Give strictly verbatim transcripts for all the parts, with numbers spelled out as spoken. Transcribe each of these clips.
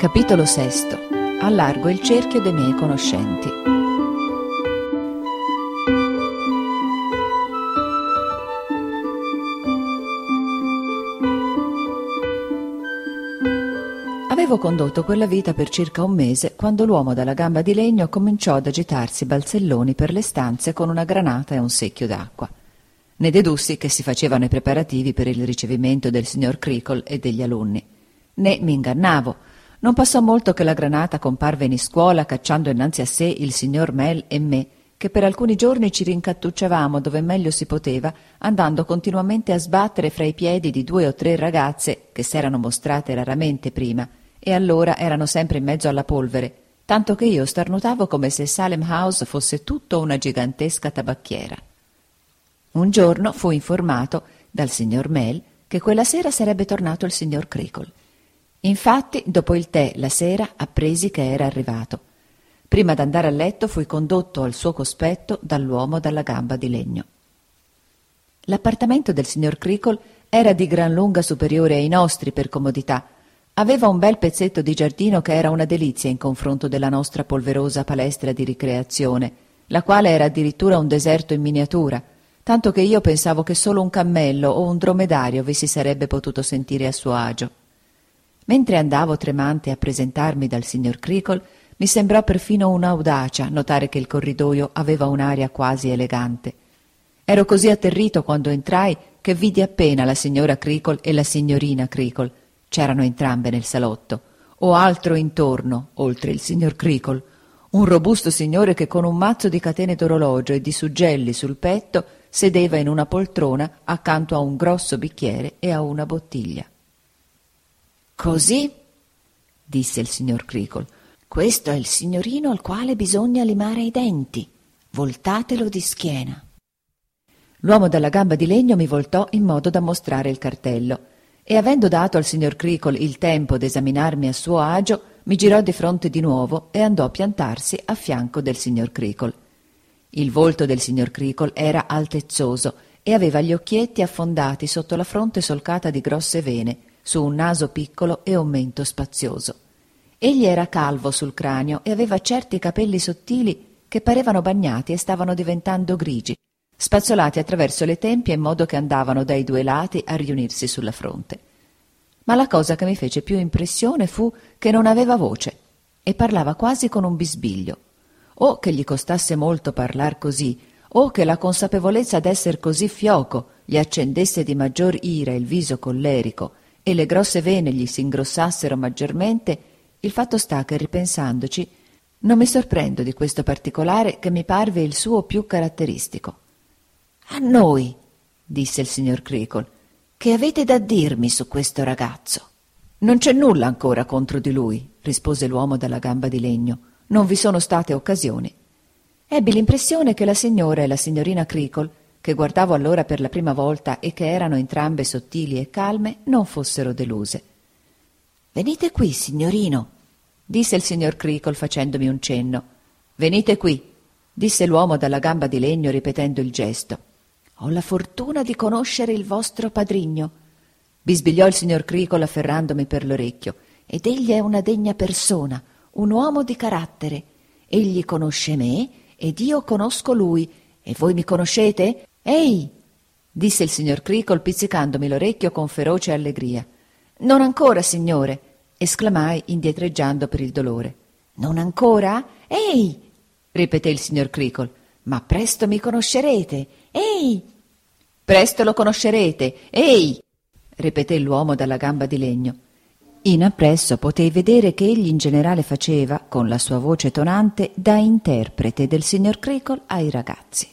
Capitolo sesto. Allargo il cerchio dei miei conoscenti. Avevo condotto quella vita per circa un mese quando l'uomo dalla gamba di legno cominciò ad agitarsi balzelloni per le stanze con una granata e un secchio d'acqua. Ne dedussi che si facevano i preparativi per il ricevimento del signor Creakle e degli alunni. Né mi ingannavo. Non passò molto che la granata comparve in iscuola cacciando innanzi a sé il signor Mel e me, che per alcuni giorni ci rincattucciavamo dove meglio si poteva, andando continuamente a sbattere fra i piedi di due o tre ragazze che s'erano mostrate raramente prima e allora erano sempre in mezzo alla polvere, tanto che io starnutavo come se Salem House fosse tutto una gigantesca tabacchiera. Un giorno fu informato dal signor Mel che quella sera sarebbe tornato il signor Creakle. Infatti, dopo il tè la sera, appresi che era arrivato. Prima d'andare a letto fui condotto al suo cospetto dall'uomo dalla gamba di legno. L'appartamento del signor Creakle era di gran lunga superiore ai nostri per comodità. Aveva un bel pezzetto di giardino che era una delizia in confronto della nostra polverosa palestra di ricreazione, la quale era addirittura un deserto in miniatura, tanto che io pensavo che solo un cammello o un dromedario vi si sarebbe potuto sentire a suo agio. Mentre andavo tremante a presentarmi dal signor Creakle, mi sembrò perfino un'audacia notare che il corridoio aveva un'aria quasi elegante. Ero così atterrito quando entrai che vidi appena la signora Creakle e la signorina Creakle. C'erano entrambe nel salotto, o altro intorno, oltre il signor Creakle, un robusto signore che con un mazzo di catene d'orologio e di suggelli sul petto sedeva in una poltrona accanto a un grosso bicchiere e a una bottiglia. «Così?» disse il signor Creakle. «Questo è il signorino al quale bisogna limare i denti. Voltatelo di schiena». L'uomo dalla gamba di legno mi voltò in modo da mostrare il cartello e, avendo dato al signor Creakle il tempo d'esaminarmi a suo agio, mi girò di fronte di nuovo e andò a piantarsi a fianco del signor Creakle. Il volto del signor Creakle era altezzoso e aveva gli occhietti affondati sotto la fronte solcata di grosse vene, su un naso piccolo e un mento spazioso. Egli era calvo sul cranio e aveva certi capelli sottili che parevano bagnati e stavano diventando grigi, spazzolati attraverso le tempie in modo che andavano dai due lati a riunirsi sulla fronte. Ma la cosa che mi fece più impressione fu che non aveva voce e parlava quasi con un bisbiglio. O che gli costasse molto parlar così, o che la consapevolezza d'esser così fioco gli accendesse di maggior ira il viso collerico e le grosse vene gli s'ingrossassero maggiormente, il fatto sta che, ripensandoci, non mi sorprendo di questo particolare che mi parve il suo più caratteristico. «A noi», disse il signor Creakle, «che avete da dirmi su questo ragazzo?» «Non c'è nulla ancora contro di lui», rispose l'uomo dalla gamba di legno. «Non vi sono state occasioni». Ebbi l'impressione che la signora e la signorina Creakle, che guardavo allora per la prima volta e che erano entrambe sottili e calme, non fossero deluse. «Venite qui, signorino», disse il signor Creakle facendomi un cenno. «Venite qui», disse l'uomo dalla gamba di legno ripetendo il gesto. «Ho la fortuna di conoscere il vostro padrigno», bisbigliò il signor Creakle afferrandomi per l'orecchio, «ed egli è una degna persona, un uomo di carattere. Egli conosce me ed io conosco lui, e voi mi conoscete? Ehi!» disse il signor Creakle pizzicandomi l'orecchio con feroce allegria. «Non ancora, signore!» esclamai indietreggiando per il dolore. «Non ancora? Ehi!» ripeté il signor Creakle. «Ma presto mi conoscerete! Ehi!» «Presto lo conoscerete! Ehi!» ripeté l'uomo dalla gamba di legno. In appresso potei vedere che egli in generale faceva, con la sua voce tonante, da interprete del signor Creakle ai ragazzi.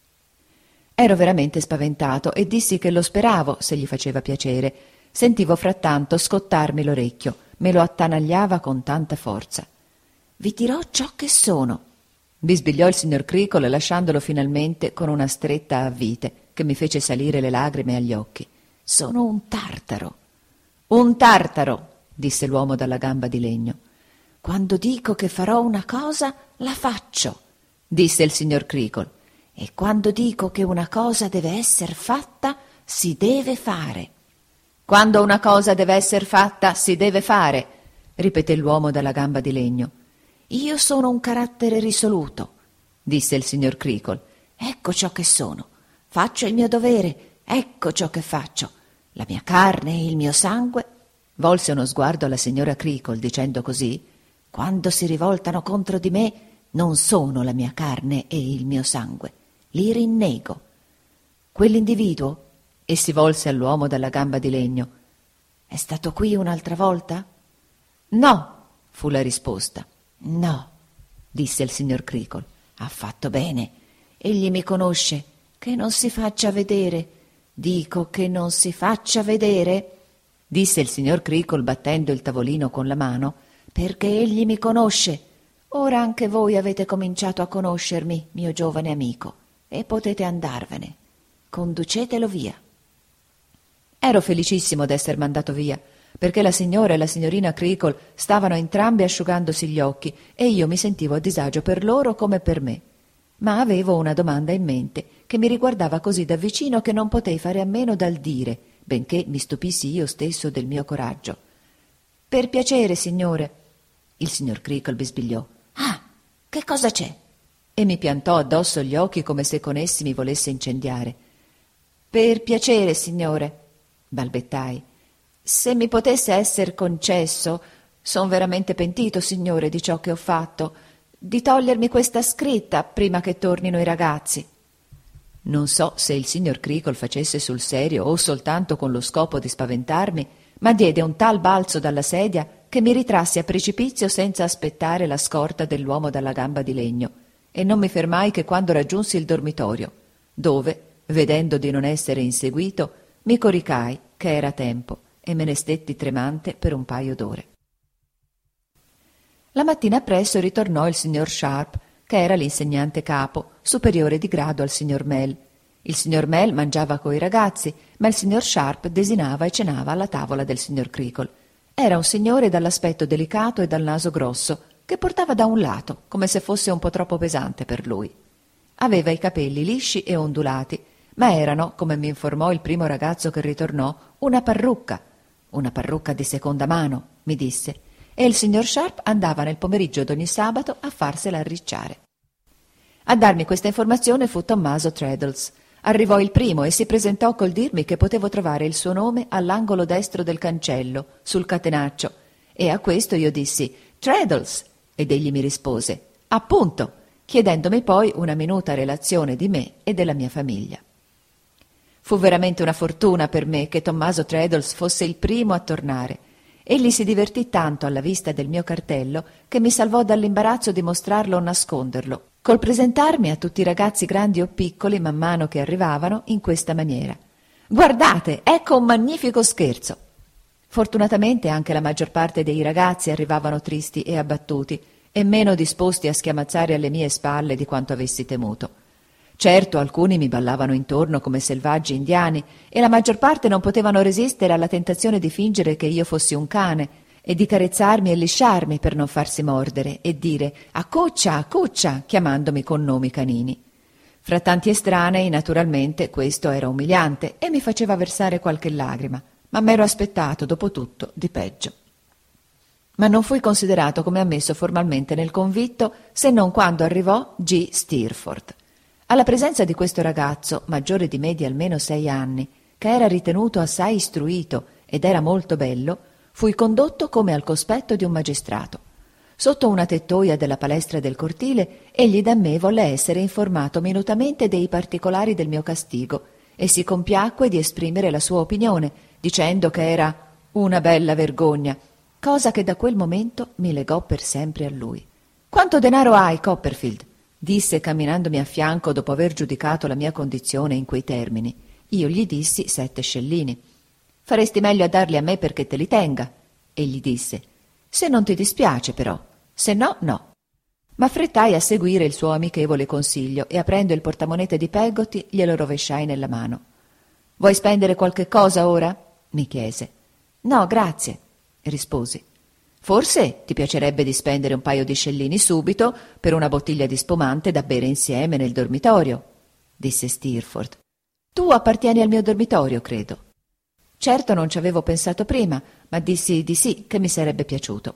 Ero veramente spaventato e dissi che lo speravo, se gli faceva piacere. Sentivo frattanto scottarmi l'orecchio, me lo attanagliava con tanta forza. «Vi dirò ciò che sono», bisbigliò il signor Creakle lasciandolo finalmente con una stretta a vite che mi fece salire le lagrime agli occhi. «Sono un tartaro». «Un tartaro», disse l'uomo dalla gamba di legno. «Quando dico che farò una cosa, la faccio», disse il signor Creakle. «E quando dico che una cosa deve esser fatta, si deve fare». «Quando una cosa deve esser fatta, si deve fare», ripeté l'uomo dalla gamba di legno. Io sono un carattere risoluto, disse il signor Creakle. Ecco ciò che sono. Faccio il mio dovere, ecco ciò che faccio. La mia carne e il mio sangue. Volse uno sguardo alla signora Creakle dicendo così: quando si rivoltano contro di me non sono la mia carne e il mio sangue. Li rinnego. Quell'individuo, e si volse all'uomo dalla gamba di legno, è stato qui un'altra volta? No, fu la risposta. No, disse il signor Creakle. Ha fatto bene. Egli mi conosce. Che non si faccia vedere. Dico che non si faccia vedere, disse il signor Creakle battendo il tavolino con la mano, perché egli mi conosce. Ora anche voi avete cominciato a conoscermi, mio giovane amico, e potete andarvene. Conducetelo via. Ero felicissimo d'esser mandato via, perché la signora e la signorina Creakle stavano entrambi asciugandosi gli occhi e io mi sentivo a disagio per loro come per me. Ma avevo una domanda in mente che mi riguardava così da vicino che non potei fare a meno dal dire, benché mi stupissi io stesso del mio coraggio. Per piacere, signore. Il signor Creakle bisbigliò. Ah, che cosa c'è? E mi piantò addosso gli occhi come se con essi mi volesse incendiare. Per piacere, signore, balbettai. Se mi potesse esser concesso, son veramente pentito, signore, di ciò che ho fatto, di togliermi questa scritta prima che tornino i ragazzi. Non so se il signor Creakle facesse sul serio o soltanto con lo scopo di spaventarmi, ma diede un tal balzo dalla sedia che mi ritrassi a precipizio senza aspettare la scorta dell'uomo dalla gamba di legno, e non mi fermai che quando raggiunsi il dormitorio, dove, vedendo di non essere inseguito, mi coricai che era tempo e me ne stetti tremante per un paio d'ore. La mattina appresso ritornò il signor Sharp, che era l'insegnante capo, superiore di grado al signor Mell. Il signor Mell mangiava coi ragazzi, ma il signor Sharp desinava e cenava alla tavola del signor Creakle. Era un signore dall'aspetto delicato e dal naso grosso, che portava da un lato, come se fosse un po' troppo pesante per lui. Aveva i capelli lisci e ondulati, ma erano, come mi informò il primo ragazzo che ritornò, una parrucca. Una parrucca di seconda mano, mi disse, e il signor Sharp andava nel pomeriggio d'ogni sabato a farsela arricciare. A darmi questa informazione fu Tommaso Traddles. Arrivò il primo e si presentò col dirmi che potevo trovare il suo nome all'angolo destro del cancello, sul catenaccio, e a questo io dissi «Traddles», ed egli mi rispose «Appunto», chiedendomi poi una minuta relazione di me e della mia famiglia. Fu veramente una fortuna per me che Tommaso Traddles fosse il primo a tornare. Egli si divertì tanto alla vista del mio cartello che mi salvò dall'imbarazzo di mostrarlo o nasconderlo, col presentarmi a tutti i ragazzi grandi o piccoli man mano che arrivavano in questa maniera. «Guardate, ecco un magnifico scherzo!» Fortunatamente anche la maggior parte dei ragazzi arrivavano tristi e abbattuti e meno disposti a schiamazzare alle mie spalle di quanto avessi temuto. Certo, alcuni mi ballavano intorno come selvaggi indiani e la maggior parte non potevano resistere alla tentazione di fingere che io fossi un cane e di carezzarmi e lisciarmi per non farsi mordere e dire «Accuccia, accuccia», chiamandomi con nomi canini. Fra tanti estranei, naturalmente, questo era umiliante e mi faceva versare qualche lagrima, ma m'ero aspettato, dopo tutto, di peggio. Ma non fui considerato come ammesso formalmente nel convitto se non quando arrivò G. Steerforth. Alla presenza di questo ragazzo, maggiore di me di almeno sei anni, che era ritenuto assai istruito ed era molto bello, fui condotto come al cospetto di un magistrato. Sotto una tettoia della palestra del cortile, egli da me volle essere informato minutamente dei particolari del mio castigo e si compiacque di esprimere la sua opinione, dicendo che era una bella vergogna, cosa che da quel momento mi legò per sempre a lui. «Quanto denaro hai, Copperfield?» disse camminandomi a fianco dopo aver giudicato la mia condizione in quei termini. Io gli dissi sette scellini. «Faresti meglio a darli a me perché te li tenga», egli disse. «Se non ti dispiace, però. Se no, no». M'affrettai a seguire il suo amichevole consiglio e aprendo il portamonete di Peggotty glielo rovesciai nella mano. «Vuoi spendere qualche cosa ora?» mi chiese. «No, grazie», risposi. «Forse ti piacerebbe di spendere un paio di scellini subito per una bottiglia di spumante da bere insieme nel dormitorio», disse Steerforth. «Tu appartieni al mio dormitorio, credo». Certo non ci avevo pensato prima, ma dissi di sì, che mi sarebbe piaciuto.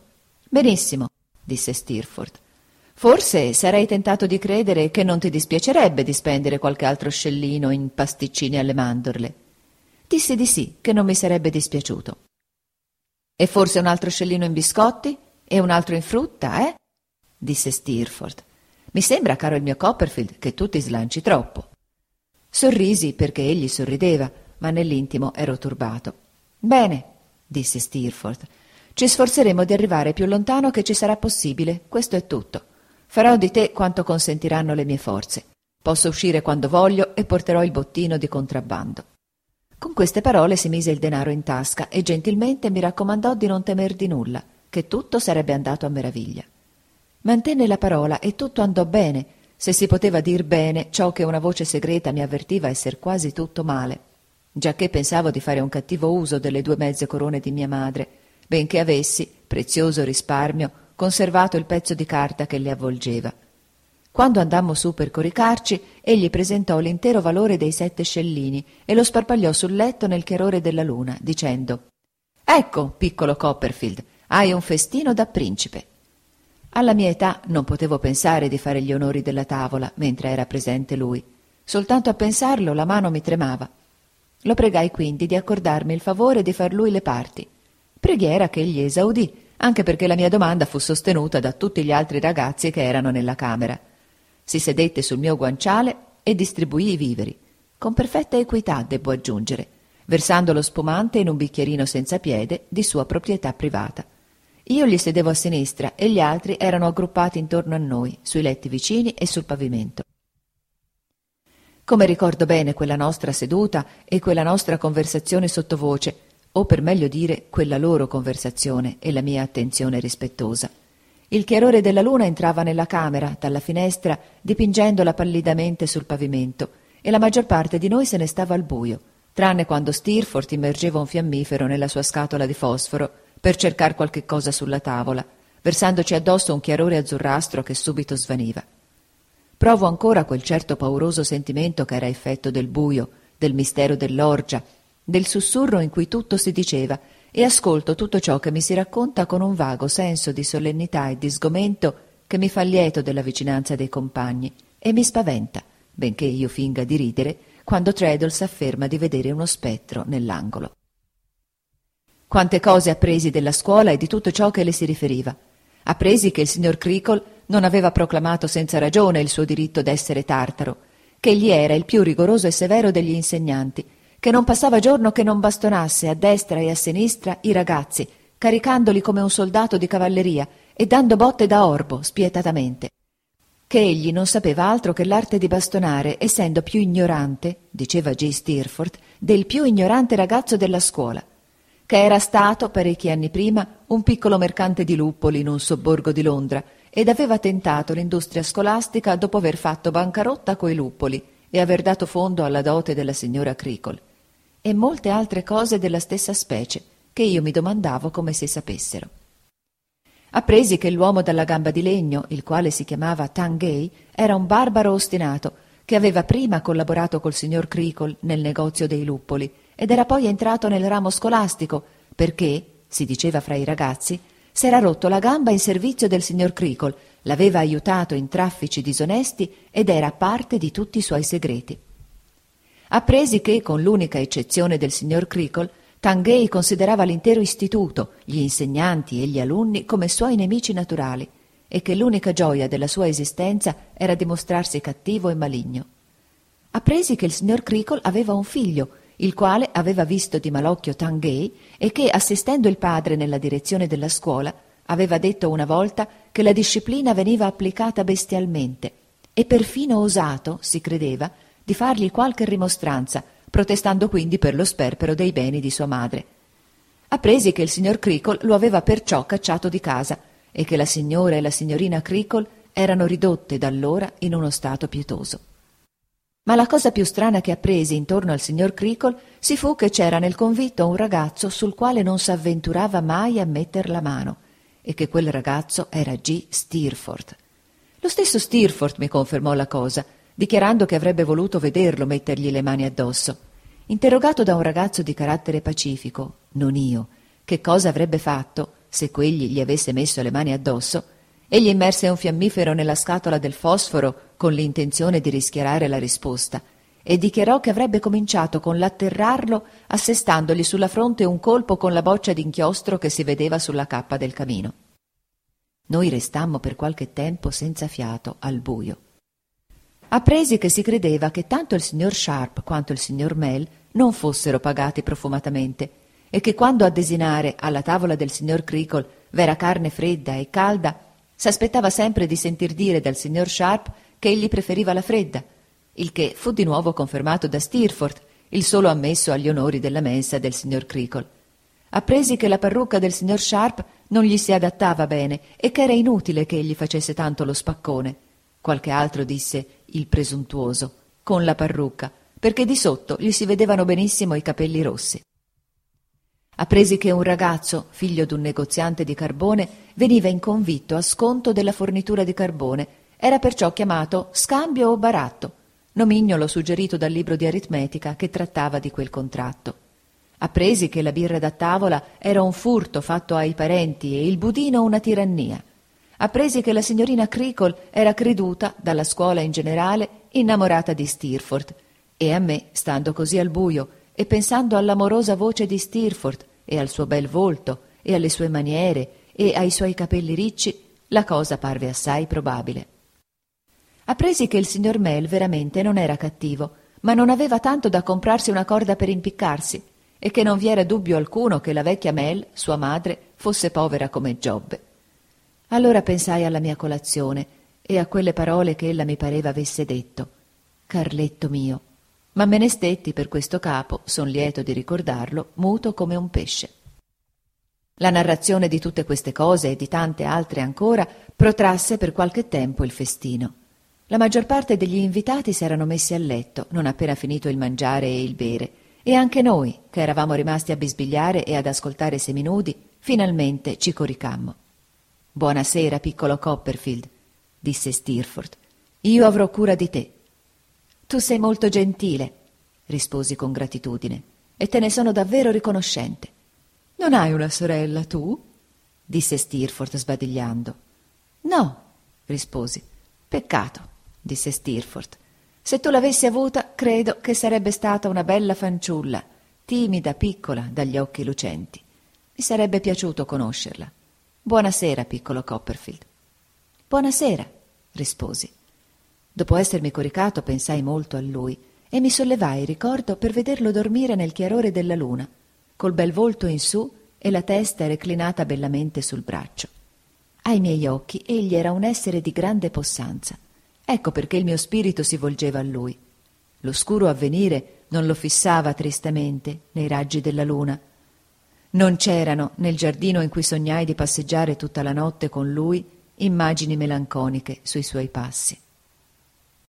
Benissimo, disse Steerforth. Forse sarei tentato di credere che non ti dispiacerebbe di spendere qualche altro scellino in pasticcini alle mandorle. Dissi di sì, che non mi sarebbe dispiaciuto. E forse un altro scellino in biscotti? E un altro in frutta, eh? Disse Steerforth. Mi sembra, caro il mio Copperfield, che tu ti slanci troppo. Sorrisi perché egli sorrideva, ma nell'intimo ero turbato. Bene, disse Steerforth. Ci sforzeremo di arrivare più lontano che ci sarà possibile, questo è tutto. Farò di te quanto consentiranno le mie forze. Posso uscire quando voglio e porterò il bottino di contrabbando. Con queste parole si mise il denaro in tasca e gentilmente mi raccomandò di non temer di nulla, che tutto sarebbe andato a meraviglia. Mantenne la parola e tutto andò bene, se si poteva dir bene ciò che una voce segreta mi avvertiva esser quasi tutto male, giacché pensavo di fare un cattivo uso delle due mezze corone di mia madre, benché avessi, prezioso risparmio, conservato il pezzo di carta che le avvolgeva. Quando andammo su per coricarci, egli presentò l'intero valore dei sette scellini e lo sparpagliò sul letto nel chiarore della luna, dicendo: «Ecco, piccolo Copperfield, hai un festino da principe». Alla mia età non potevo pensare di fare gli onori della tavola mentre era presente lui. Soltanto a pensarlo la mano mi tremava. Lo pregai quindi di accordarmi il favore di far lui le parti. Preghiera che egli esaudì, anche perché la mia domanda fu sostenuta da tutti gli altri ragazzi che erano nella camera. Si sedette sul mio guanciale e distribuì i viveri, con perfetta equità, debbo aggiungere, versando lo spumante in un bicchierino senza piede di sua proprietà privata. Io gli sedevo a sinistra e gli altri erano aggruppati intorno a noi, sui letti vicini e sul pavimento. Come ricordo bene quella nostra seduta e quella nostra conversazione sottovoce, o per meglio dire quella loro conversazione e la mia attenzione rispettosa. Il chiarore della luna entrava nella camera dalla finestra, dipingendola pallidamente sul pavimento, e la maggior parte di noi se ne stava al buio, tranne quando Steerforth immergeva un fiammifero nella sua scatola di fosforo per cercar qualche cosa sulla tavola, versandoci addosso un chiarore azzurrastro che subito svaniva. Provo ancora quel certo pauroso sentimento che era effetto del buio, del mistero dell'orgia, del sussurro in cui tutto si diceva, e ascolto tutto ciò che mi si racconta con un vago senso di solennità e di sgomento che mi fa lieto della vicinanza dei compagni e mi spaventa, benché io finga di ridere, quando Traddles afferma di vedere uno spettro nell'angolo. Quante cose appresi della scuola e di tutto ciò che le si riferiva. Appresi che il signor Creakle non aveva proclamato senza ragione il suo diritto d'essere tartaro, che egli era il più rigoroso e severo degli insegnanti, che non passava giorno che non bastonasse a destra e a sinistra i ragazzi, caricandoli come un soldato di cavalleria e dando botte da orbo spietatamente, che egli non sapeva altro che l'arte di bastonare, essendo più ignorante, diceva J. Steerforth, del più ignorante ragazzo della scuola, che era stato, parecchi anni prima, un piccolo mercante di luppoli in un sobborgo di Londra ed aveva tentato l'industria scolastica dopo aver fatto bancarotta coi luppoli e aver dato fondo alla dote della signora Creakle, e molte altre cose della stessa specie che io mi domandavo come si sapessero. Appresi che l'uomo dalla gamba di legno, il quale si chiamava Tangay, era un barbaro ostinato che aveva prima collaborato col signor Creakle nel negozio dei luppoli ed era poi entrato nel ramo scolastico perché, si diceva fra i ragazzi, s'era rotto la gamba in servizio del signor Creakle, l'aveva aiutato in traffici disonesti ed era parte di tutti i suoi segreti. Appresi che, con l'unica eccezione del signor Creakle, Tangay considerava l'intero istituto, gli insegnanti e gli alunni come suoi nemici naturali e che l'unica gioia della sua esistenza era dimostrarsi cattivo e maligno. Appresi che il signor Creakle aveva un figlio, il quale aveva visto di malocchio Tangay e che, assistendo il padre nella direzione della scuola, aveva detto una volta che la disciplina veniva applicata bestialmente e perfino osato, si credeva, di fargli qualche rimostranza, protestando quindi per lo sperpero dei beni di sua madre. Appresi che il signor Creakle lo aveva perciò cacciato di casa e che la signora e la signorina Creakle erano ridotte da allora in uno stato pietoso. Ma la cosa più strana che appresi intorno al signor Creakle si fu che c'era nel convitto un ragazzo sul quale non s'avventurava mai a metter la mano e che quel ragazzo era G. Steerforth. Lo stesso Steerforth mi confermò la cosa, dichiarando che avrebbe voluto vederlo mettergli le mani addosso. Interrogato da un ragazzo di carattere pacifico, non io, che cosa avrebbe fatto, se quegli gli avesse messo le mani addosso, egli immerse un fiammifero nella scatola del fosforo con l'intenzione di rischiarare la risposta e dichiarò che avrebbe cominciato con l'atterrarlo assestandogli sulla fronte un colpo con la boccia d'inchiostro che si vedeva sulla cappa del camino. Noi restammo per qualche tempo senza fiato al buio. Appresi che si credeva che tanto il signor Sharp quanto il signor Mell non fossero pagati profumatamente e che quando a desinare alla tavola del signor Creakle v'era carne fredda e calda, s'aspettava sempre di sentir dire dal signor Sharp che egli preferiva la fredda, il che fu di nuovo confermato da Steerforth, il solo ammesso agli onori della mensa del signor Creakle. Appresi che la parrucca del signor Sharp non gli si adattava bene e che era inutile che egli facesse tanto lo spaccone. Qualche altro disse il presuntuoso, con la parrucca, perché di sotto gli si vedevano benissimo i capelli rossi. Appresi che un ragazzo, figlio d'un negoziante di carbone, veniva in convitto a sconto della fornitura di carbone, era perciò chiamato scambio o baratto, nomignolo suggerito dal libro di aritmetica che trattava di quel contratto. Appresi che la birra da tavola era un furto fatto ai parenti e il budino una tirannia. Appresi che la signorina Creakle era creduta, dalla scuola in generale, innamorata di Steerforth, e a me, stando così al buio e pensando all'amorosa voce di Steerforth e al suo bel volto e alle sue maniere e ai suoi capelli ricci, la cosa parve assai probabile. Appresi che il signor Mell veramente non era cattivo, ma non aveva tanto da comprarsi una corda per impiccarsi, e che non vi era dubbio alcuno che la vecchia Mell, sua madre, fosse povera come Giobbe. Allora pensai alla mia colazione e a quelle parole che ella mi pareva avesse detto. Carletto mio. Ma me ne stetti per questo capo, son lieto di ricordarlo, muto come un pesce. La narrazione di tutte queste cose e di tante altre ancora protrasse per qualche tempo il festino. La maggior parte degli invitati s'erano messi a letto, non appena finito il mangiare e il bere, e anche noi, che eravamo rimasti a bisbigliare e ad ascoltare seminudi, finalmente ci coricammo. «Buonasera, piccolo Copperfield», disse Steerforth. «Io avrò cura di te». «Tu sei molto gentile», risposi con gratitudine, «e te ne sono davvero riconoscente». «Non hai una sorella, tu?» disse Steerforth sbadigliando. «No», risposi. «Peccato», disse Steerforth. «Se tu l'avessi avuta, credo che sarebbe stata una bella fanciulla, timida, piccola, dagli occhi lucenti. Mi sarebbe piaciuto conoscerla. Buonasera, piccolo Copperfield». «Buonasera», risposi. Dopo essermi coricato pensai molto a lui e mi sollevai, ricordo, per vederlo dormire nel chiarore della luna, col bel volto in su e la testa reclinata bellamente sul braccio. Ai miei occhi egli era un essere di grande possanza. Ecco perché il mio spirito si volgeva a lui. L'oscuro avvenire non lo fissava tristamente nei raggi della luna. Non c'erano, nel giardino in cui sognai di passeggiare tutta la notte con lui, immagini melanconiche sui suoi passi.